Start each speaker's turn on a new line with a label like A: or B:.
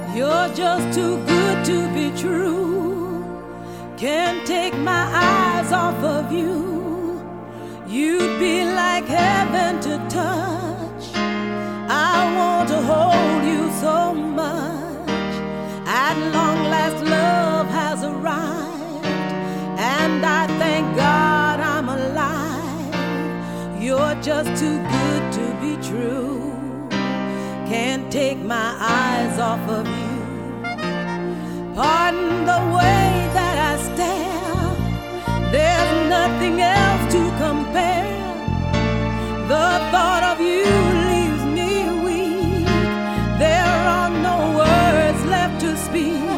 A: You're just too good to be true. Can't take my eyes off of you. You'd be like heaven to touch. I want to hold you so much. At long last, love has arrived, and I thank God I'm alive. You're just too good to be true. Can't take my eyes off of you. Pardon the way that I stare. There's nothing else to compare. The thought of you leaves me weak. There are no words left to speak.